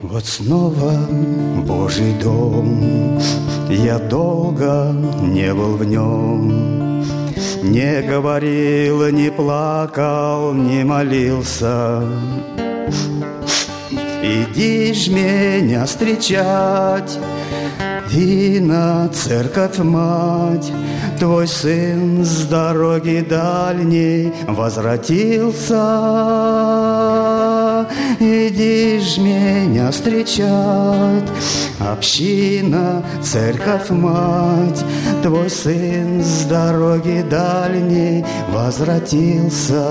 Вот снова Божий дом, я долго не был в нем, не говорил, не плакал, не молился. Иди ж меня встречать и на церковь, мать. Твой сын с дороги дальней возвратился. Иди ж меня встречать, община, церковь, мать. Твой сын с дороги дальней возвратился.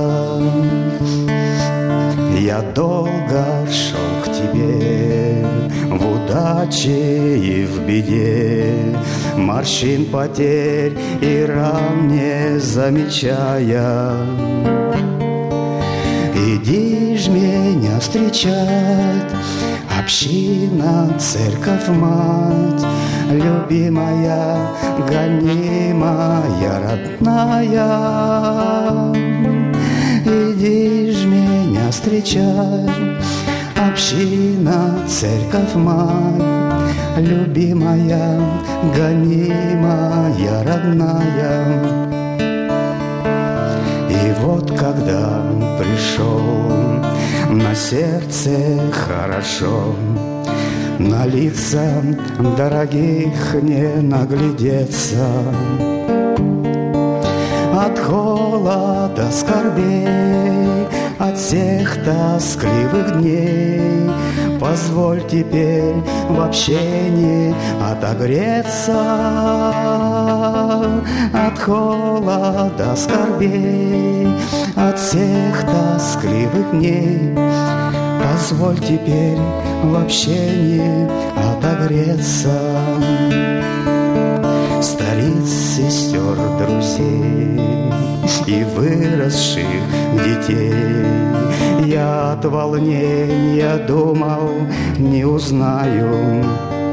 Я долго шел к тебе, в удаче и в беде, морщин, потерь и ран не замечая. Иди ж меня встречать, община, церковь, мать, любимая, гонимая, родная. Иди ж меня встречать, община, церковь, мать, любимая, гонимая, родная. И вот когда пришел, на сердце хорошо, на лица дорогих не наглядеться. От холода скорбей, от всех тоскливых дней, позволь теперь в общении отогреться. От холода скорбей, от всех тоскливых дней, позволь теперь в общении отогреться. Стариц, сестер, друзей и выросших детей я от волнения думал, не узнаю.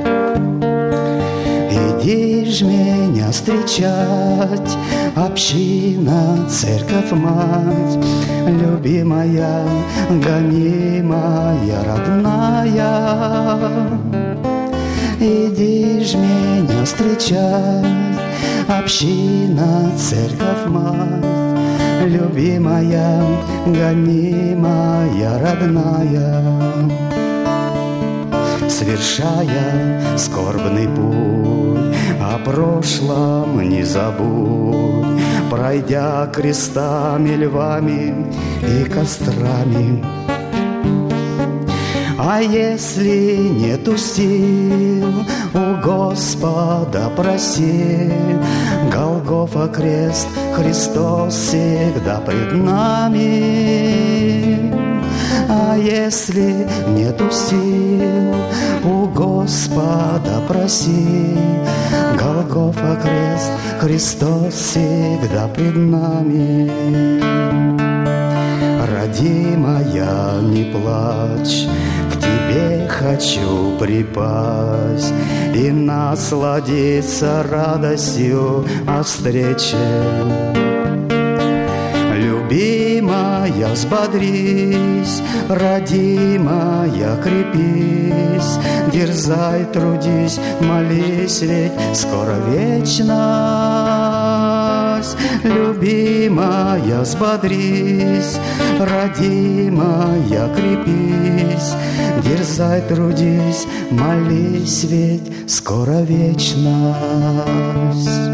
Иди ж меня встречать, община, церковь, мать, любимая, гонимая, родная. Иди ж меня встречать, община, церковь, мать, любимая, гонимая, родная. Совершая скорбный путь, о прошлом не забудь, пройдя крестами, львами и кострами. А если нету сил, у Господа проси, Голгофа крест, Христос всегда пред нами. А если нету сил, у Господа проси, Голгофа крест, Христос всегда пред нами. Родимая, не плачь, к тебе хочу припасть и насладиться радостью о встрече. Любимая, взбодрись, родимая, крепись, дерзай, трудись, молись, ведь скоро вечность. Любимая, взбодрись, родимая, крепись, дерзай, трудись, молись, ведь скоро вечность.